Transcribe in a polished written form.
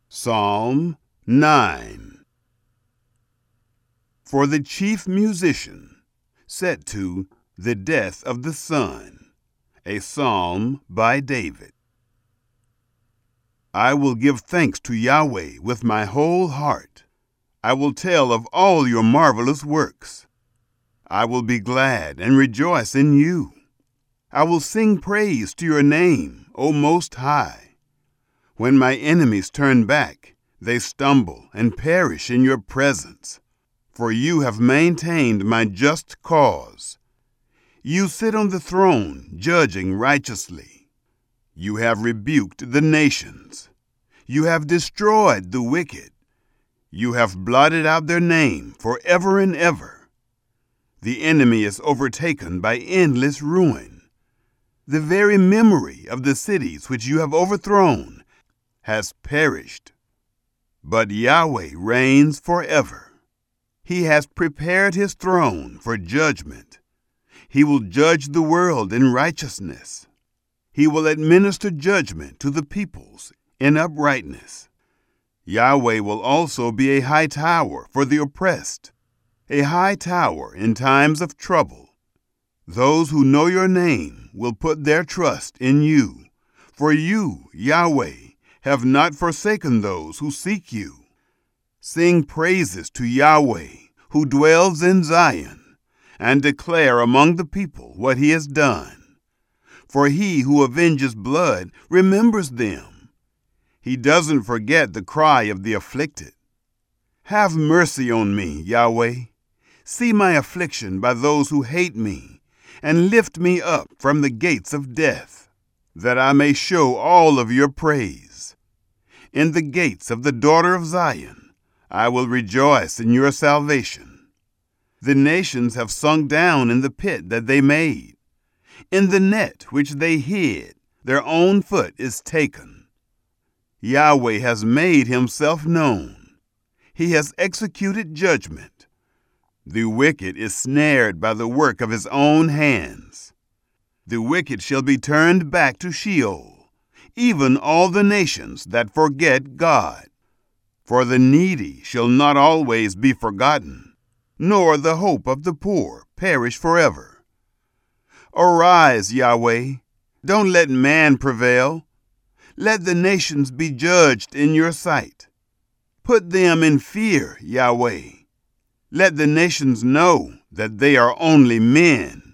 Psalm 9. For the chief musician, set to The Death of the Son, a psalm by David. I will give thanks to Yahweh with my whole heart. I will tell of all your marvelous works. I will be glad and rejoice in you. I will sing praise to your name, O Most High. When my enemies turn back, they stumble and perish in your presence. For you have maintained my just cause. You sit on the throne, judging righteously. You have rebuked the nations. You have destroyed the wicked. You have blotted out their name forever and ever. The enemy is overtaken by endless ruin. The very memory of the cities which you have overthrown has perished. But Yahweh reigns forever. He has prepared his throne for judgment. He will judge the world in righteousness. He will administer judgment to the peoples in uprightness. Yahweh will also be a high tower for the oppressed, a high tower in times of trouble. Those who know your name will put their trust in you, for you, Yahweh, have not forsaken those who seek you. Sing praises to Yahweh, who dwells in Zion, and declare among the people what he has done. For he who avenges blood remembers them. He doesn't forget the cry of the afflicted. Have mercy on me, Yahweh. See my affliction by those who hate me, and lift me up from the gates of death, that I may show all of your praise. In the gates of the daughter of Zion, I will rejoice in your salvation. The nations have sunk down in the pit that they made. In the net which they hid, their own foot is taken. Yahweh has made himself known. He has executed judgment. The wicked is snared by the work of his own hands. The wicked shall be turned back to Sheol, even all the nations that forget God. For the needy shall not always be forgotten, nor the hope of the poor perish forever. Arise, Yahweh, don't let man prevail. Let the nations be judged in your sight. Put them in fear, Yahweh. Let the nations know that they are only men.